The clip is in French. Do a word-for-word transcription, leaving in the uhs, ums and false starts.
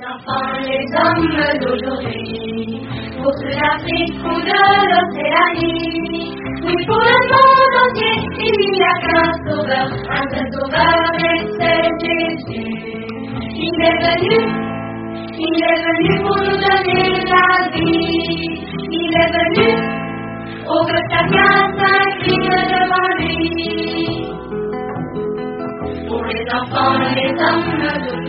enfants, les hommes d'aujourd'hui, pour ceux d'Afrique ou de l'Océanie, oui, pour le monde entier, il n'y a qu'un sauveur, un seul sauveur, et c'est Jésus. Il est venu, il est venu pour nous donner la vie. Il est venu, oh que chacun s'incline devant lui. Pour les enfants, les hommes d'aujourd'hui,